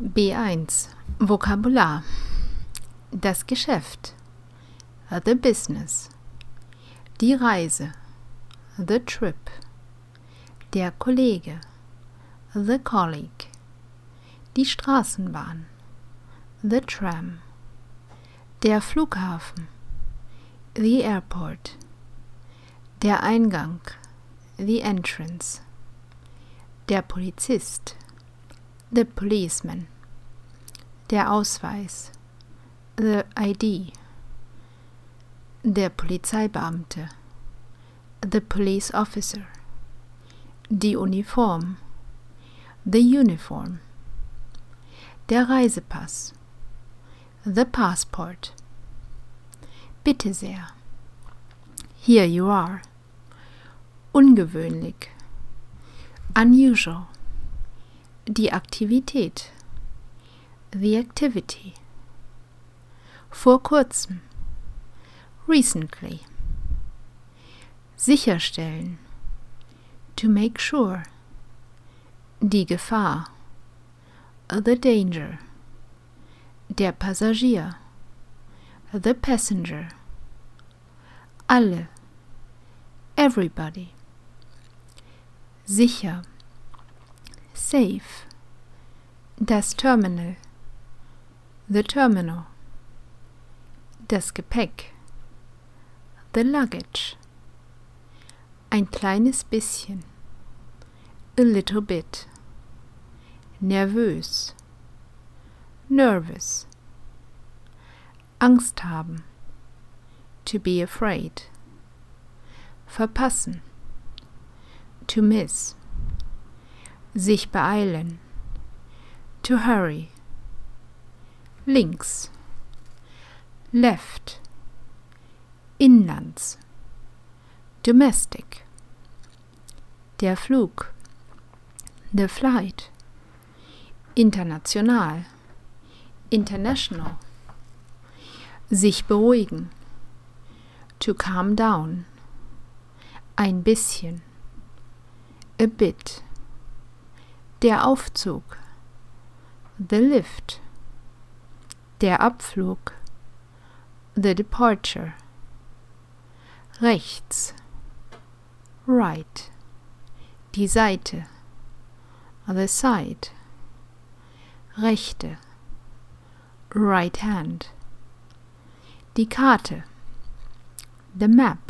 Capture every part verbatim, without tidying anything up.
B eins Vokabular: Das Geschäft, the business, die Reise, the trip, der Kollege, the colleague, die Straßenbahn, the tram, der Flughafen, the airport, der Eingang, the entrance, der Polizist, the policeman, der Ausweis, the I D, der Polizeibeamte, the police officer, die Uniform, the uniform, der Reisepass, the passport. Bitte sehr. Here you are. Ungewöhnlich, unusual, die Aktivität, the activity, vor kurzem, recently, sicherstellen, to make sure, die Gefahr, the danger, der Passagier, the passenger, alle, everybody, sicher, safe, das Terminal, the terminal, das Gepäck, the luggage, ein kleines bisschen, a little bit, nervös, nervous, Angst haben, to be afraid, verpassen, to miss, sich beeilen, to hurry, links, left, inlands, domestic, der Flug, the flight, international, international, sich beruhigen, to calm down, ein bisschen, a bit, der Aufzug, the lift, der Abflug, the departure, rechts, right, die Seite, the side, rechte, right hand, die Karte, the map,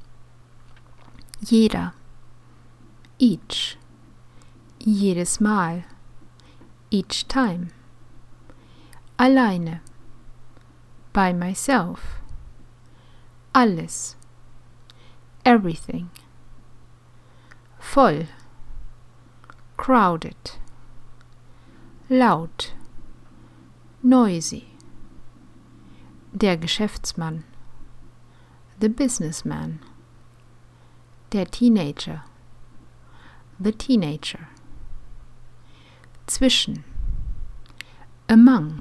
jeder, each, jedes Mal, each time, alleine, by myself, alles, everything, voll, crowded, laut, noisy, der Geschäftsmann, the businessman, der Teenager, the teenager, zwischen, among,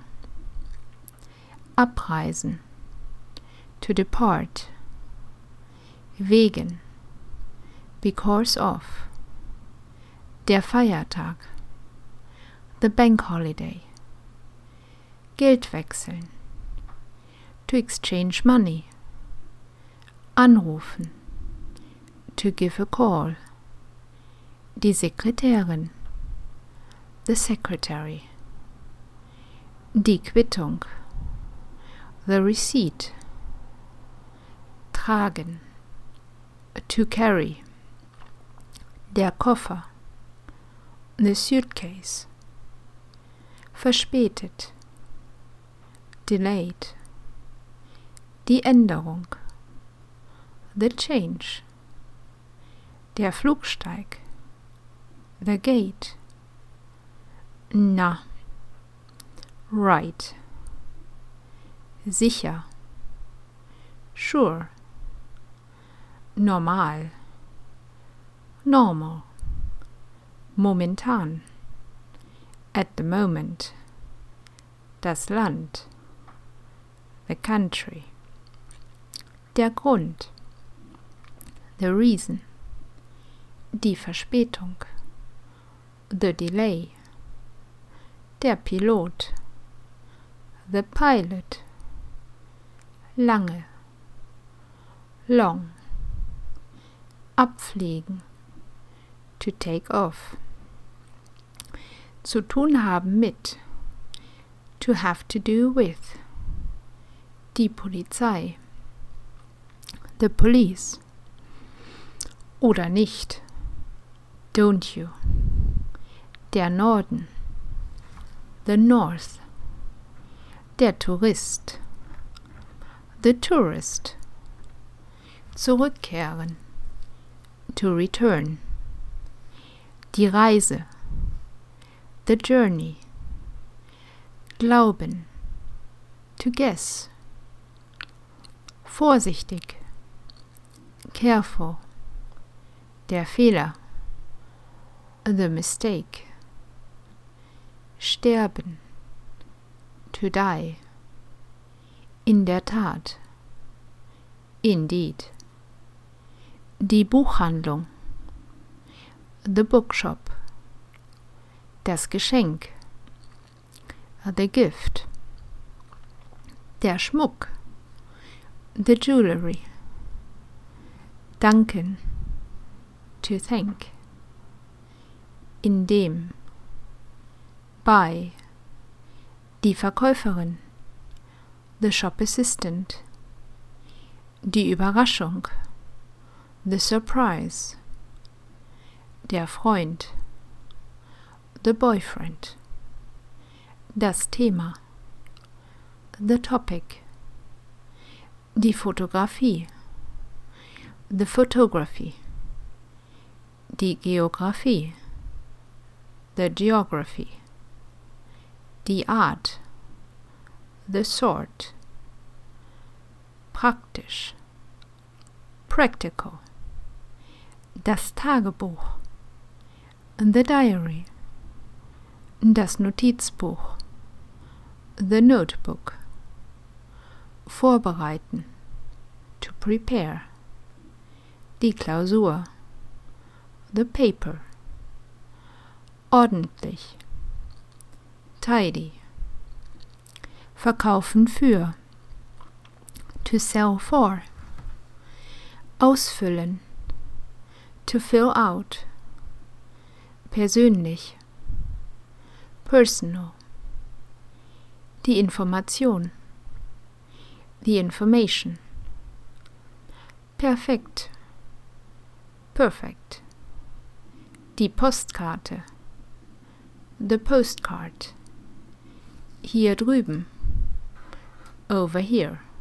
abreisen, to depart, wegen, because of, der Feiertag, the bank holiday, Geld wechseln, to exchange money, anrufen, to give a call, die Sekretärin, the secretary, die Quittung, the receipt, tragen, to carry, der Koffer, the suitcase, verspätet, delayed, die Änderung, the change, der Flugsteig, the gate, na, right, sicher, sure, normal, normal, momentan, at the moment, das Land, the country, der Grund, the reason, die Verspätung, the delay, Der Pilot. The pilot. Lange. Long. Abfliegen. To take off. Zu tun haben mit. To have to do with. Die Polizei. The police. Oder nicht. Don't you. Der Norden. The north. Der Tourist. The tourist. Zurückkehren. To return. Die Reise. The journey. Glauben. To guess. Vorsichtig. Careful. Der Fehler. The mistake. Sterben. To die. In der Tat. Indeed. Die Buchhandlung. The bookshop. Das Geschenk. The gift. Der Schmuck. The jewelry. Danken. To thank. In dem. Bei. Die Verkäuferin. The shop assistant. Die Überraschung. The surprise. Der Freund. The boyfriend. Das Thema. The topic. Die Fotografie. The photography. Die Geographie. The geography. Die Art. The sort. Praktisch. Practical. Das Tagebuch. The diary. Das Notizbuch. The notebook. Vorbereiten. To prepare. Die Klausur. The paper. Ordentlich. Tidy. Verkaufen für. To sell for. Ausfüllen. To fill out. Persönlich. Personal. Die Information. The information. Perfekt. Perfect. Die Postkarte. The postcard. Hier drüben. Over here.